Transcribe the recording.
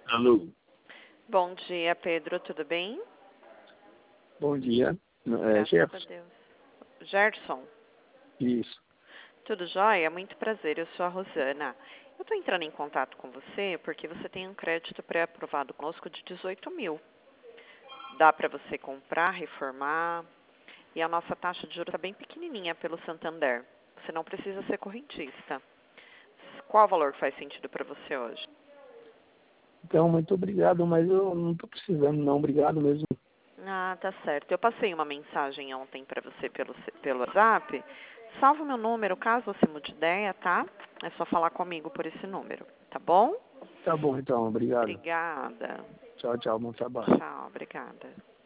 Alô, Bom dia, Pedro, tudo bem? bom dia. Graças a Jefferson, Deus. Gerson, isso. tudo jóia? Muito prazer, eu sou a Rosana. Eu estou entrando em contato com você porque você tem um crédito pré-aprovado conosco de 18 mil. Dá para você comprar, reformar, e a nossa taxa de juros está bem pequenininha pelo Santander. Você não precisa ser correntista. Qual o valor que faz sentido para você hoje? Então, muito obrigado, mas eu não estou precisando, não. Obrigado mesmo. Ah, tá certo. Eu passei uma mensagem ontem para você pelo WhatsApp. Salva o meu número, caso você mude ideia, tá? É só falar comigo por esse número, tá bom? Tá bom, então. Obrigado. Obrigada. Tchau, tchau. Bom trabalho. Tchau, obrigada.